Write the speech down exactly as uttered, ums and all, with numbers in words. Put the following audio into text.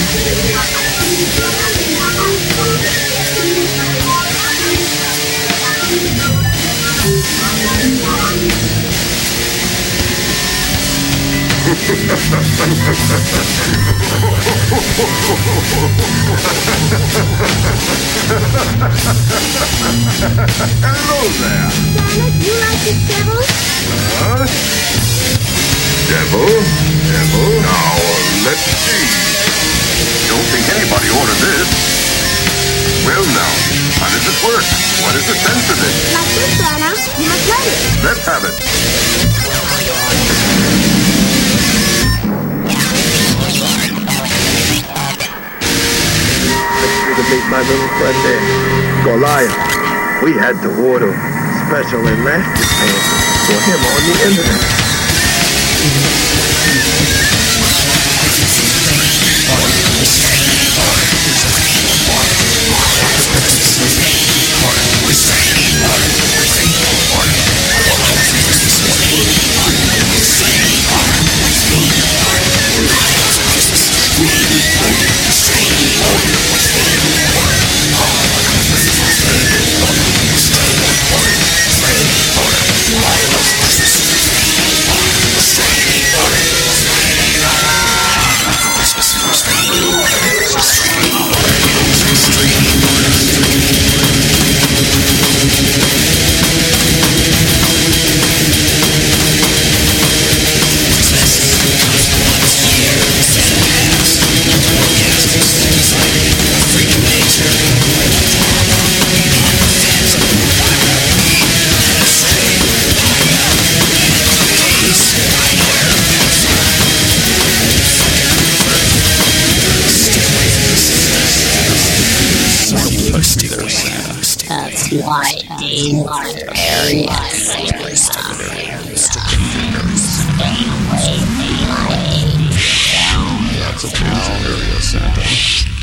Hello there. Santa, do you like this devil? Huh? Devil? Devil? Now, let's see. Don't think anybody ordered this. Well, now, how does it work? What is the sense of it? Like this, Santa. You must let it. Let's have it. To meet my little friend there, Goliath. We had to order special elastic pants for him on the internet. That's why they are area Santa. Stay away from my area. That's a area Santa.